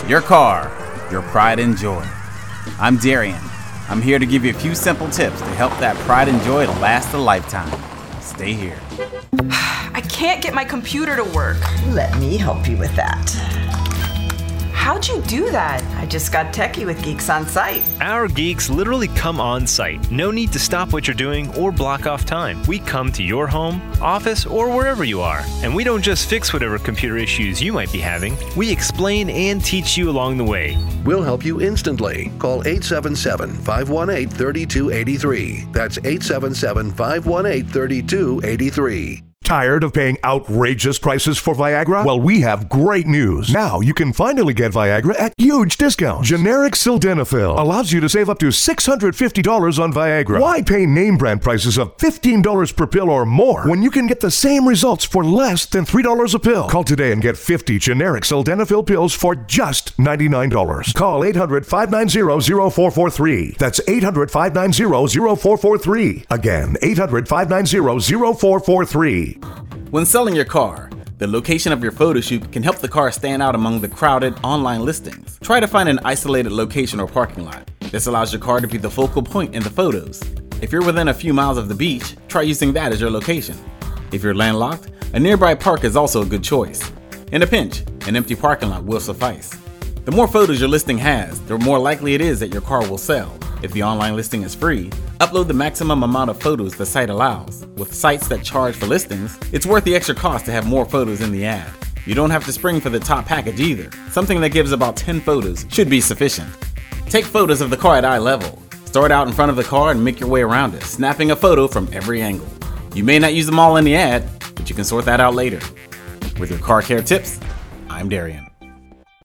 Your car, your pride and joy. I'm Darian. I'm here to give you a few simple tips to help that pride and joy to last a lifetime. Stay here. I can't get my computer to work. Let me help you with that. How'd you do that? I just got techie with Geeks on Site. Our geeks literally come on site. No need to stop what you're doing or block off time. We come to your home, office, or wherever you are. And we don't just fix whatever computer issues you might be having. We explain and teach you along the way. We'll help you instantly. Call 877-518-3283. That's 877-518-3283. Tired of paying outrageous prices for Viagra? Well, we have great news. Now you can finally get Viagra at huge discounts. Generic Sildenafil allows you to save up to $650 on Viagra. Why pay name brand prices of $15 per pill or more when you can get the same results for less than $3 a pill? Call today and get 50 generic Sildenafil pills for just $99. Call 800-590-0443. That's 800-590-0443. Again, 800-590-0443. When selling your car, the location of your photo shoot can help the car stand out among the crowded online listings. Try to find an isolated location or parking lot. This allows your car to be the focal point in the photos. If you're within a few miles of the beach, try using that as your location. If you're landlocked, a nearby park is also a good choice. In a pinch, an empty parking lot will suffice. The more photos your listing has, the more likely it is that your car will sell. If the online listing is free, upload the maximum amount of photos the site allows. With sites that charge for listings, it's worth the extra cost to have more photos in the ad. You don't have to spring for the top package either. Something that gives about 10 photos should be sufficient. Take photos of the car at eye level. Start out in front of the car and make your way around it, snapping a photo from every angle. You may not use them all in the ad, but you can sort that out later. With your car care tips, I'm Darian.